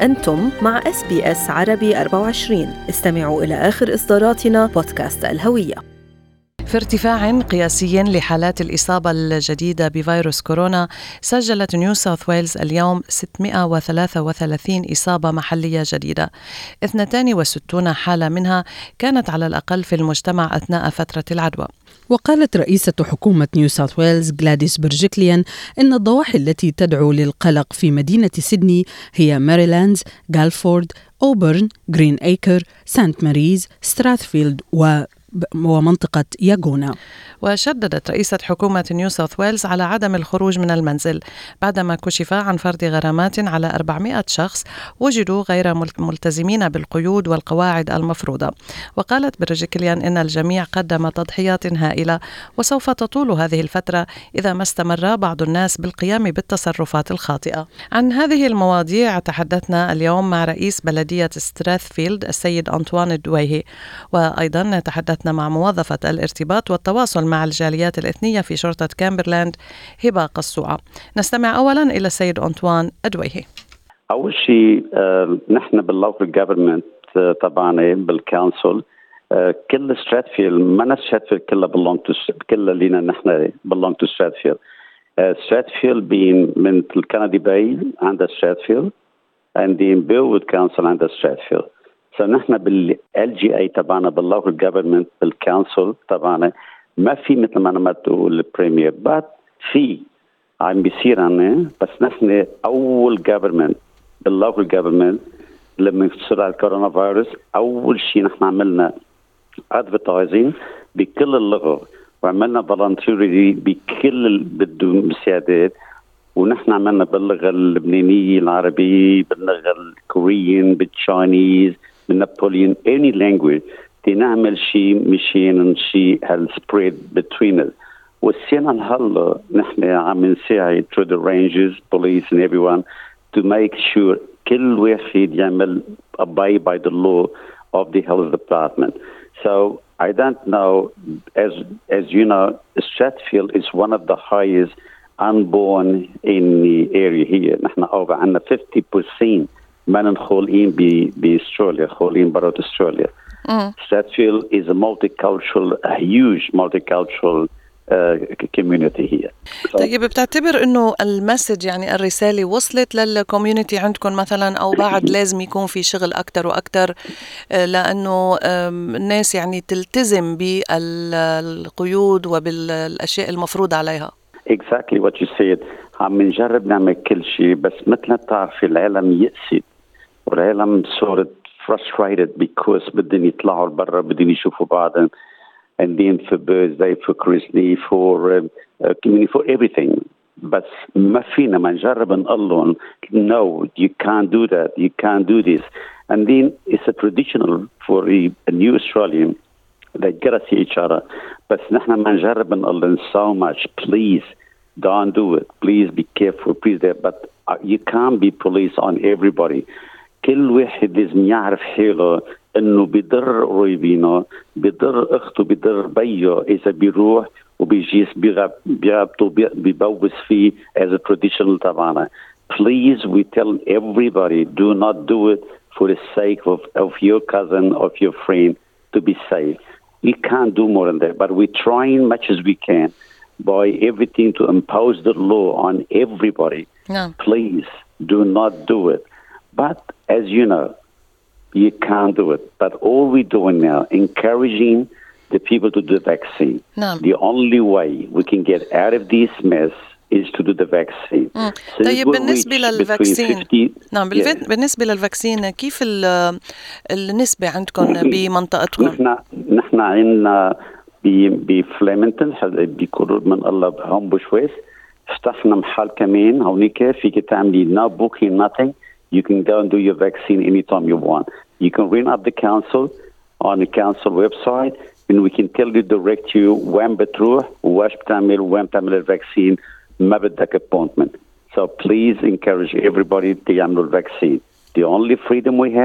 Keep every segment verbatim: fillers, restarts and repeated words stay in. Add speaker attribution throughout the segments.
Speaker 1: أنتم مع إس بي إس عربي أربعة وعشرين. استمعوا إلى آخر إصداراتنا بودكاست الهوية.
Speaker 2: في ارتفاع قياسي لحالات الإصابة الجديدة بفيروس كورونا، سجلت نيو ساوث ويلز اليوم ستمائة وثلاثة وثلاثين إصابة محلية جديدة. اثنتان وستون حالة منها كانت على الأقل في المجتمع أثناء فترة العدوى.
Speaker 3: وقالت رئيسة حكومة نيو ساوث ويلز غلاديس برجيكليان إن الضواحي التي تدعو للقلق في مدينة سيدني هي ماريلاندز، غالفورد، أوبرن، جرين أيكر، سانت ماريز، ستراثفيلد و ومنطقة ياغونا.
Speaker 2: وشددت رئيسة حكومة نيو ساوث ويلز على عدم الخروج من المنزل بعدما كشف عن فرض غرامات على أربعمائة شخص وجدوا غير ملتزمين بالقيود والقواعد المفروضة. وقالت برجيكليان إن الجميع قدم تضحيات هائلة وسوف تطول هذه الفترة إذا ما استمر بعض الناس بالقيام بالتصرفات الخاطئة. عن هذه المواضيع تحدثنا اليوم مع رئيس بلدية ستراثفيلد السيد أنطوان الدويهي، وأيضا تحدثنا مع موظفة الارتباط والتواصل مع الجاليات الإثنية في شرطة كامبرلاند هبة قصوعة. نستمع أولا إلى السيد أنطوان الدويهي.
Speaker 4: أول شيء آه، نحن باللوكال جوفرمنت آه، طبعا بالكونسل آه، كل ستراتفيلد ما ستراتفيلد كلها belong to كلها لينا نحن belong to ستراتفيلد. ستراتفيلد بين من الكندي باي عندها ستراتفيلد and the بيلوود كونسل عندها ستراتفيلد. فنحن بالال جي اي تبعنا باللوكال جوفرمنت بالكونسل تبعنا ما في مثل ما انا تقول البريمير بات في عم بيصير عنا، بس نحن اول جوفرمنت باللوكال جوفرمنت لما صار الكورونا فيروس اول شيء نحن عملنا ادفرتايزنج بكل اللغه وعملنا فولنتيري بكل بدون مساعدات، ونحن عملنا باللغه اللبنانيه العربيه باللغه الكوريين بالتشاينيز بالنابوليان any language تنعمل شيء مشان شيء هالسبريد between us. والسنة هلا نحن عم نساعد through the rangers, police and everyone to make sure كل واحد يعمل abide by the law of the health department. So I don't know, as as you know, Strathfield is one of the highest unborn in the area here. نحن over عنا fifty percent من خولين بأستراليا خولين برا أستراليا. Strathfield is a multicultural, a huge multicultural uh, community here.
Speaker 2: So طيب بتعتبر إنه المسج يعني الرسالة وصلت للكوميونتي عندكم مثلا، أو بعد لازم يكون في شغل أكتر وأكتر لأنه الناس يعني تلتزم بالقيود وبالأشياء المفروض عليها؟
Speaker 4: Exactly what you said. عم نجرب نعمل كل شيء، بس مثل تعرفي العالم يأسد والعالم صارت frustrated because بدهم يطلعوا لبرا بدهم يشوفوا بعضهم and then for birthday for Christmas for uh, uh, for everything. بس ما فينا ما نجرب نقول لهم no you can't do that, you can't do this, and then it's a traditional for a, a new Australian they gotta see each other. بس نحن ما نجرب نقول لهم so much please don't do it, please be careful, please there, but uh, you can't be police on everybody. كل واحد لازم يعرف حاله انه بيضر قريبينه بيضر اخته بيضر بيه اذا بيروح وبيجيس بيغبطه بيبوس فيه as a traditional تبعنا. Please we tell everybody do not do it for the sake of, of your cousin of your friend to be safe. We can't do more than that, but we're trying much as we can by everything to impose the law on everybody.
Speaker 2: No.
Speaker 4: Please do not do it. But as you know, you can't do it. But all we're doing now, encouraging the people to do the vaccine.
Speaker 2: No.
Speaker 4: The only way we can get out of this mess is to do the vaccine.
Speaker 2: طيب بالنسبة للفاكسين نعم بالف... بالنسبة للفاكسين كيف النسبة عندكم بمنطقتكم؟
Speaker 4: نحن نحن عندنا بفليمنتون بيقولوا من الله بهم بشويس فتحنا محل كمان هونيك فيك تعملي no booking nothing. You can go and do your vaccine anytime you want. You can ring up the council on the council website and we can tell you, direct you when بتروح واش بتعمل وين بتعمل الفاكسين ما بدك appointment. So please encourage everybody to يعملوا الفاكسين. The only freedom we have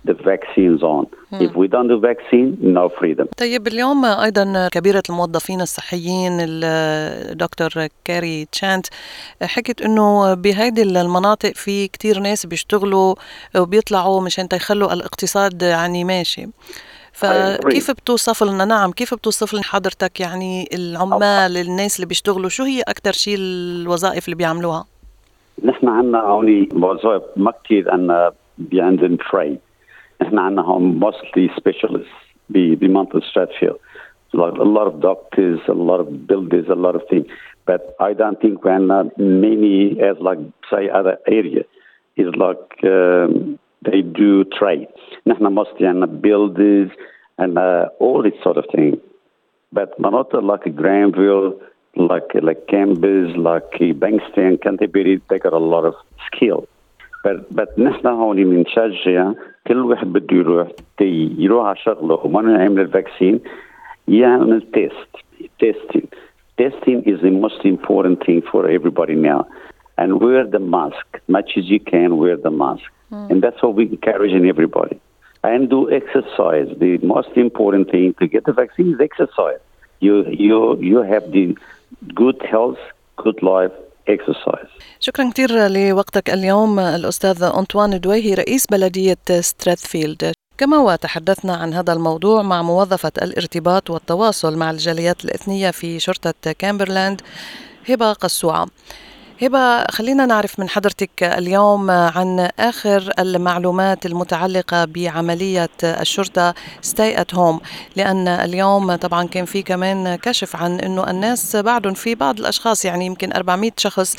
Speaker 4: the vaccines on. Hmm. If we don't do vaccine, no freedom.
Speaker 2: طيب اليوم أيضا كبيرة الموظفين الصحيين الدكتور كاري تشانت حكت إنه بهيدي المناطق في كتير ناس بيشتغلوا وبيطلعوا مشان يخلوا الاقتصاد يعني ماشي. فكيف بتوصف لنا نعم كيف بتوصف لنا حضرتك يعني العمال الناس اللي بيشتغلوا شو هي أكتر شيء الوظائف اللي بيعملوها؟
Speaker 4: نحن عنا هوني وظائف ما كتير أن بيعندن فري. نحن عنا هم mostly specialists بمنطقة ستراتفيلد. Like a lot of doctors, a lot of builders, a lot of things. But I don't think we're not many as like say other area. It's like um, they do trade. نحن mostly عنا builders and uh, all this sort of thing. But مناطق like Granville, like like Campbell's, like Bankston, Canterbury, they got a lot of skill. But but نحن هون بنشجع كل واحد بده يروح يروح على شغله وما نعمل الفاكسين يعمل تيست. Testing. Testing is the most important thing for everybody now. And wear the mask. Much as you can, wear the mask. Mm. And that's what we're encouraging everybody. And do exercise. The most important thing to get the vaccine is exercise. You you you have the good health, good life, exercise.
Speaker 2: شكرا كثير لوقتك اليوم الأستاذ أنطوان دويهي رئيس بلدية ستراتفيلد. كما وتحدثنا عن هذا الموضوع مع موظفة الارتباط والتواصل مع الجاليات الإثنية في شرطة كامبرلاند هبة قسوعة. هبة خلينا نعرف من حضرتك اليوم عن آخر المعلومات المتعلقة بعملية الشرطة stay at home، لأن اليوم طبعا كان في كمان كشف عن أنه الناس بعدهم في بعض الأشخاص يعني يمكن أربعمائة شخص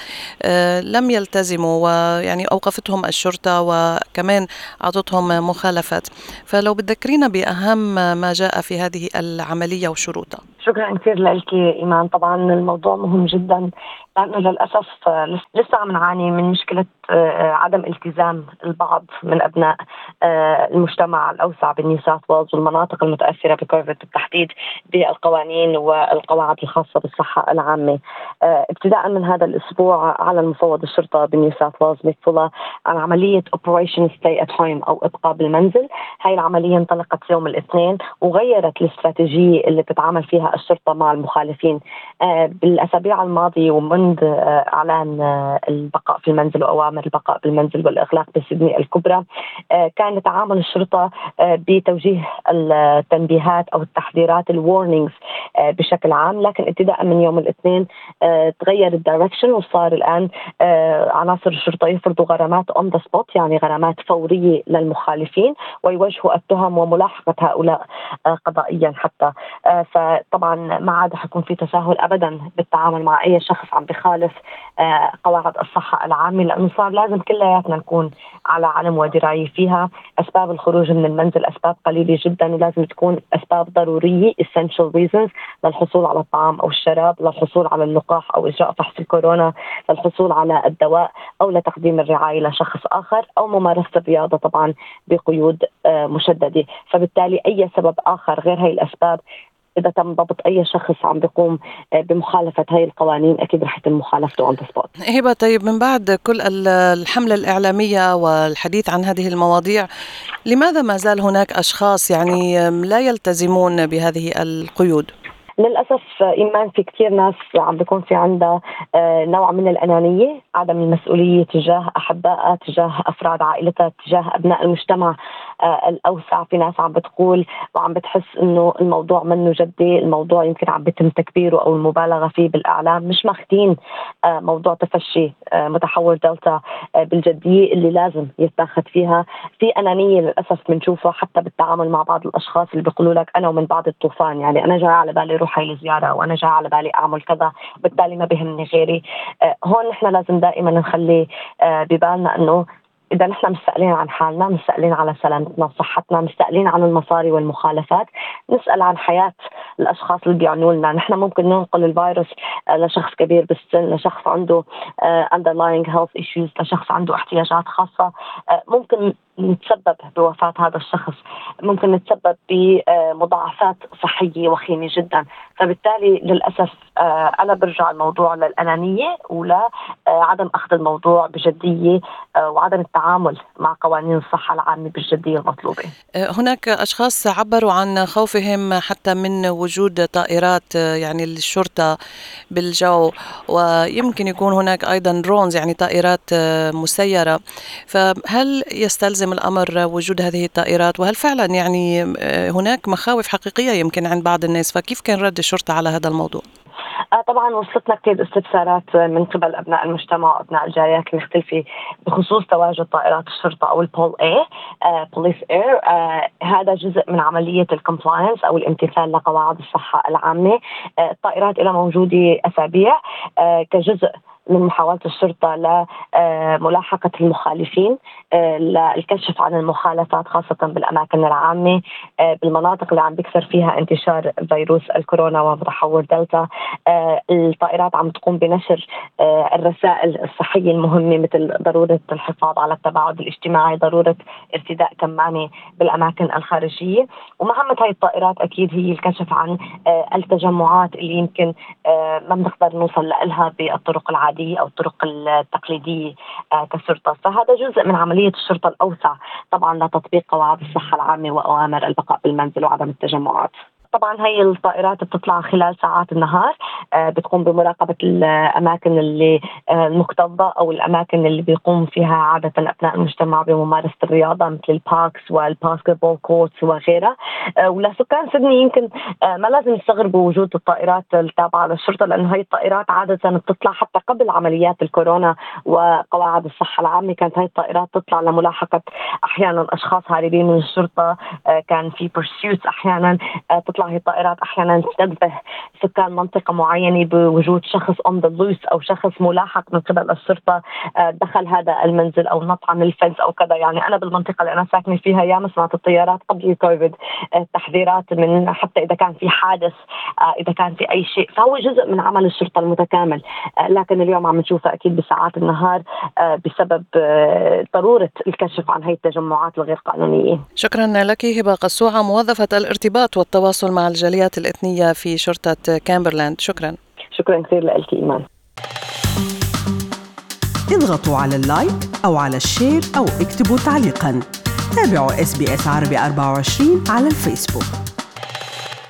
Speaker 2: لم يلتزموا ويعني أوقفتهم الشرطة وكمان أعطتهم مخالفات. فلو بتذكرينا بأهم ما جاء في هذه العملية وشروطها.
Speaker 5: شكرا كثير لك إيمان. طبعا الموضوع مهم جدا لأنه للأسف لسه عم نعاني من مشكلة عدم التزام البعض من أبناء المجتمع الأوسع بنيو ساوث ويلز والمناطق المتأثرة بكوفيد بالتحديد بالقوانين والقواعد الخاصة بالصحة العامة. ابتداء من هذا الأسبوع أعلن مفوض الشرطة بنيو ساوث ويلز ميك فولا عن عملية Operation Stay at Home أو إبقاء بالمنزل. هاي العملية انطلقت يوم الاثنين وغيرت الاستراتيجية اللي بتتعامل فيها الشرطة مع المخالفين. بالأسابيع الماضية ومنذ إعلان البقاء في المنزل وأوامر البقاء بالمنزل والإغلاق بسيدني الكبرى كان تعامل الشرطة بتوجيه التنبيهات أو التحذيرات الوارنينجز بشكل عام، لكن ابتداء من يوم الاثنين تغير الدايركشن وصار الآن عناصر الشرطة يفرضوا غرامات on the spot، يعني غرامات فورية للمخالفين ويوجهوا التهم وملاحقة هؤلاء قضائيا حتى. فطبعا ما عاد حيكون في تساهل أبدا بالتعامل مع أي شخص عم بخالف قواعد الصحة العامة، لأنه صار لازم كلياتنا نكون على علم ودراية فيها. أسباب الخروج من المنزل أسباب قليلة جدا ولازم تكون أسباب ضرورية essential reasons للحصول على الطعام أو الشراب، للحصول على اللقاح أو إجراء فحص الكورونا، للحصول على الدواء أو لتقديم الرعاية لشخص آخر أو ممارسة الرياضة طبعا بقيود مشددة. فبالتالي أي سبب آخر غير هاي الأسباب إذا تم ضبط أي شخص عم بيقوم بمخالفة هاي القوانين أكيد رح يتم مخالفته on the spot.
Speaker 2: هبة طيب من بعد كل الحملة الإعلامية والحديث عن هذه المواضيع لماذا ما زال هناك أشخاص يعني لا يلتزمون بهذه القيود؟
Speaker 5: للأسف إيمان في كتير ناس عم بيكون في عندها نوع من الأنانية، عدم المسؤولية تجاه أحبائها، تجاه أفراد عائلتها، تجاه أبناء المجتمع الأوسع. في ناس عم بتقول وعم بتحس إنه الموضوع منه جدي، الموضوع يمكن عم بيتم تكبيره أو المبالغة فيه بالإعلام، مش ماخدين موضوع تفشي متحور دلتا بالجدية اللي لازم يتاخد فيها. في أنانية للأسف بنشوفها حتى بالتعامل مع بعض الأشخاص اللي بيقولوا لك أنا ومن بعد الطوفان، يعني أنا جاي على بالي روح هاي الزيارة وأنا جاي على بالي أعمل كذا بالتالي ما بيهمني غيري. هون نحن لازم دائما نخلي ببالنا أنه إذا نحن مستقلين عن حالنا، مستقلين على سلامتنا وصحتنا، مستقلين عن المصاري والمخالفات، نسأل عن حياة الأشخاص اللي بيعنوا لنا. نحن ممكن ننقل الفيروس لشخص كبير بالسن، لشخص عنده underlying health issues، لشخص عنده احتياجات خاصة، ممكن نتسبب بوفاة هذا الشخص، ممكن نتسبب بمضاعفات صحية وخيمة جدا. فبالتالي للأسف أنا برجع الموضوع للأنانية ولا عدم أخذ الموضوع بجدية وعدم التعامل مع قوانين الصحة العامة بالجدية المطلوبة.
Speaker 2: هناك أشخاص عبروا عن خوفهم حتى من وجود طائرات يعني الشرطة بالجو، ويمكن يكون هناك أيضا درونز يعني طائرات مسيرة. فهل يستلزم الأمر وجود هذه الطائرات؟ وهل فعلا يعني هناك مخاوف حقيقية يمكن عند بعض الناس؟ فكيف كان رد الشرطة على هذا الموضوع؟
Speaker 5: طبعا وصلتنا كثير استفسارات من قبل أبناء المجتمع وأبناء الجاليات المختلفة بخصوص تواجد طائرات الشرطة أو البول اي بوليس اير. هذا جزء من عملية الكومبلاينس أو الامتثال لقواعد الصحة العامة. uh, الطائرات إلى موجودة أسابيع uh, كجزء من محاولة الشرطة لملاحقة المخالفين، للكشف عن المخالفات خاصة بالأماكن العامة بالمناطق اللي عم بيكثر فيها انتشار فيروس الكورونا ومتحور دلتا. الطائرات عم تقوم بنشر الرسائل الصحية المهمة مثل ضرورة الحفاظ على التباعد الاجتماعي، ضرورة ارتداء كمامة بالأماكن الخارجية. ومهمة هاي الطائرات أكيد هي الكشف عن التجمعات اللي يمكن ما بنقدر نوصل لها بالطرق العادية أو الطرق التقليدية كشرطة. فهذا جزء من عملية الشرطة الأوسع طبعا لتطبيق قواعد الصحة العامة وأوامر البقاء بالمنزل وعدم التجمعات. طبعا هي الطائرات بتطلع خلال ساعات النهار، بتقوم بمراقبة الأماكن اللي المكتظة أو الأماكن اللي بيقوم فيها عادة أبناء المجتمع بممارسة الرياضة مثل الباركس والباسكتبول كورتس وغيرها. ولسكان سيدني يمكن ما لازم يستغربوا وجود الطائرات التابعة للشرطة، لأنه هي الطائرات عادة بتطلع حتى قبل عمليات الكورونا وقواعد الصحة العامة. كانت هاي الطائرات تطلع لملاحقة أحيانا أشخاص هاربين من الشرطة، كان في pursuits أحيانا تطلع هي الطائرات أحيانا تنبه سكان منطقة معينة بوجود شخص on the loose أو شخص ملاحق من قبل الشرطة دخل هذا المنزل أو نط عن الفنس أو كذا. يعني أنا بالمنطقة اللي أنا ساكنة فيها ياما سمعت الطيارات قبل الكوفيد تحذيرات من حتى إذا كان في حادث، إذا كان في أي شيء، فهو جزء من عمل الشرطة المتكامل. لكن اليوم عم نشوفها أكيد بساعات النهار بسبب ضرورة الكشف عن هاي التجمعات الغير قانونية.
Speaker 2: شكرا لك هبة قسوعة، موظفة الارتباط والتواصل مع الجاليات الإثنية في شرطة كامبرلاند. شكرا.
Speaker 5: شكرا كثير لك إيمان.
Speaker 6: اضغطوا على اللايك أو على الشير أو اكتبوا تعليقا. تابعوا إس بي إس عربي أربعة وعشرين على الفيسبوك.